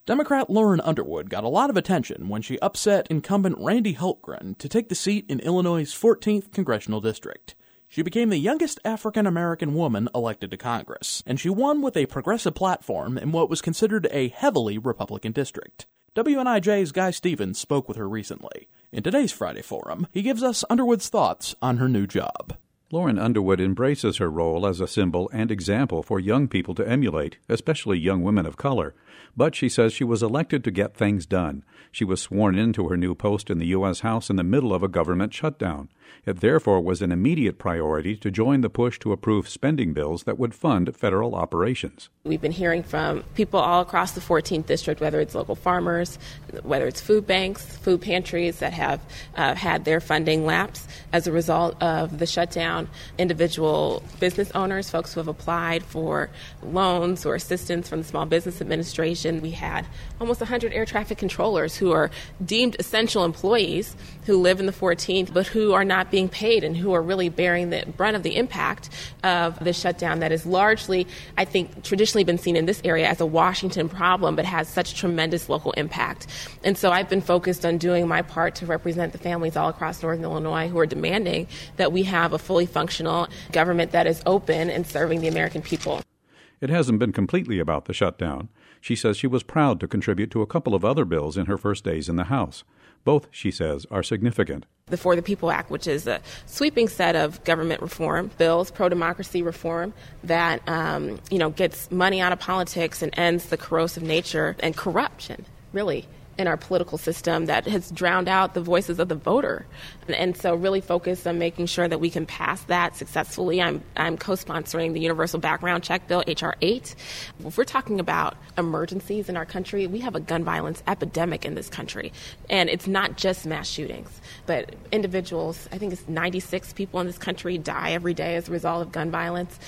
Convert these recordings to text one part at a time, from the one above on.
Democrat Lauren Underwood got a lot of attention when she upset incumbent Randy Hultgren to take the seat in Illinois' 14th congressional district. She became the youngest African-American woman elected to Congress, and she won with a progressive platform in what was considered a heavily Republican district. WNIJ's Guy Stevens spoke with her recently. In today's Friday Forum, he gives us Underwood's thoughts on her new job. Lauren Underwood embraces her role as a symbol and example for young people to emulate, especially young women of color. But she says she was elected to get things done. She was sworn into her new post in the U.S. House in the middle of a government shutdown. It therefore was an immediate priority to join the push to approve spending bills that would fund federal operations. We've been hearing from people all across the 14th district, whether it's local farmers, whether it's food banks, food pantries that have had their funding lapse as a result of the shutdown, individual business owners, folks who have applied for loans or assistance from the Small Business Administration. We had almost 100 air traffic controllers who are deemed essential employees who live in the 14th but who are not being paid and who are really bearing the brunt of the impact of the shutdown that is largely, I think, traditionally been seen in this area as a Washington problem but has such tremendous local impact. And so I've been focused on doing my part to represent the families all across Northern Illinois who are demanding that we have a fully functional government that is open and serving the American people. It hasn't been completely about the shutdown. She says she was proud to contribute to a couple of other bills in her first days in the House. Both, she says, are significant. The For the People Act, which is a sweeping set of government reform bills, pro-democracy reform that, gets money out of politics and ends the corrosive nature and corruption, really, in our political system that has drowned out the voices of the voter. And so really focused on making sure that we can pass that successfully. I'm co-sponsoring the Universal Background Check Bill, H.R. 8. If we're talking about emergencies in our country, we have a gun violence epidemic in this country. And it's not just mass shootings, but individuals, I think it's 96 people in this country die every day as a result of gun violence.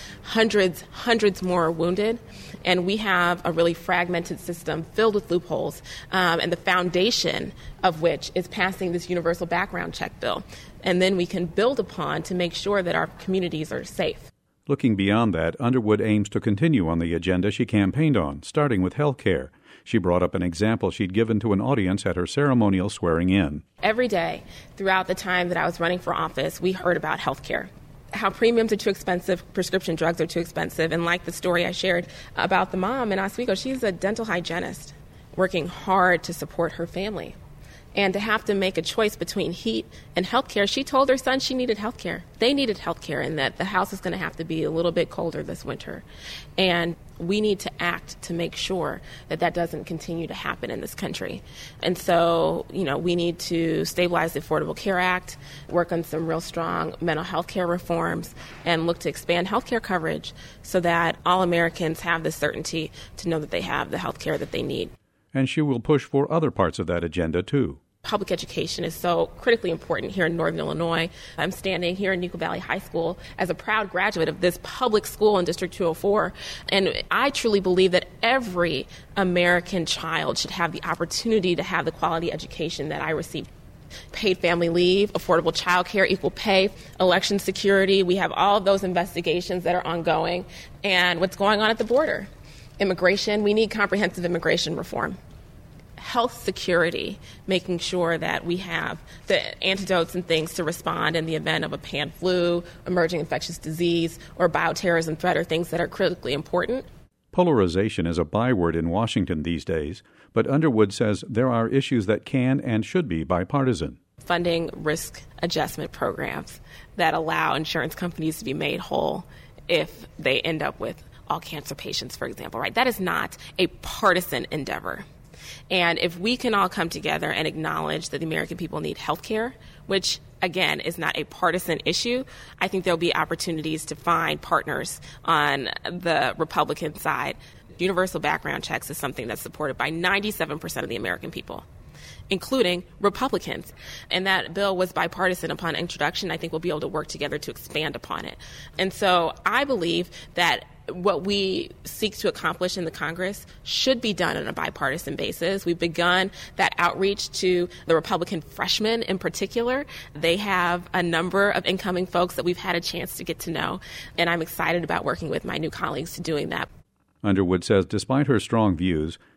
Hundreds more are wounded. And we have a really fragmented system filled with loopholes. And the foundation of which is passing this universal background check bill. And then we can build upon to make sure that our communities are safe. Looking beyond that, Underwood aims to continue on the agenda she campaigned on, starting with health care. She brought up an example she'd given to an audience at her ceremonial swearing-in. Every day throughout the time that I was running for office, we heard about health care. How premiums are too expensive, prescription drugs are too expensive. And like the story I shared about the mom in Oswego, she's a dental hygienist working hard to support her family. And to have to make a choice between heat and healthcare, she told her son she needed healthcare. They needed healthcare and that the house is going to have to be a little bit colder this winter. And we need to act to make sure that that doesn't continue to happen in this country. And so, we need to stabilize the Affordable Care Act, work on some real strong mental health care reforms, and look to expand health care coverage so that all Americans have the certainty to know that they have the health care that they need. And she will push for other parts of that agenda, too. Public education is so critically important here in Northern Illinois. I'm standing here in Neuqua Valley High School as a proud graduate of this public school in District 204. And I truly believe that every American child should have the opportunity to have the quality education that I received. Paid family leave, affordable child care, equal pay, election security. We have all of those investigations that are ongoing. And what's going on at the border? Immigration, we need comprehensive immigration reform. Health security, making sure that we have the antidotes and things to respond in the event of a pan flu, emerging infectious disease, or bioterrorism threat are things that are critically important. Polarization is a byword in Washington these days, but Underwood says there are issues that can and should be bipartisan. Funding risk adjustment programs that allow insurance companies to be made whole if they end up with all cancer patients, for example, right? That is not a partisan endeavor. And if we can all come together and acknowledge that the American people need health care, which, again, is not a partisan issue, I think there'll be opportunities to find partners on the Republican side. Universal background checks is something that's supported by 97% of the American people, including Republicans. And that bill was bipartisan upon introduction. I think we'll be able to work together to expand upon it. And so I believe that what we seek to accomplish in the Congress should be done on a bipartisan basis. We've begun that outreach to the Republican freshmen in particular. They have a number of incoming folks that we've had a chance to get to know, and I'm excited about working with my new colleagues to doing that. Underwood says despite her strong views,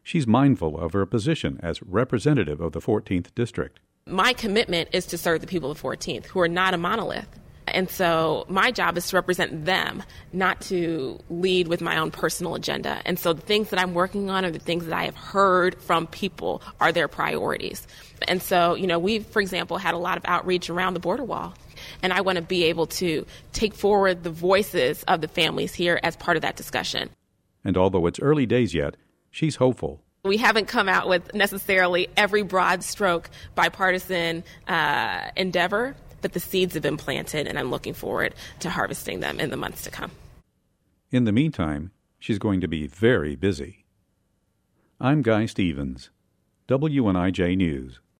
she's mindful of her position as representative of the 14th District. My commitment is to serve the people of 14th, who are not a monolith. And so my job is to represent them, not to lead with my own personal agenda. And so the things that I'm working on, or the things that I have heard from people, are their priorities. And so, we've, for example, had a lot of outreach around the border wall. And I want to be able to take forward the voices of the families here as part of that discussion. And although it's early days yet, she's hopeful. We haven't come out with necessarily every broad stroke bipartisan endeavor, but the seeds have been planted, and I'm looking forward to harvesting them in the months to come. In the meantime, she's going to be very busy. I'm Guy Stevens, WNIJ News.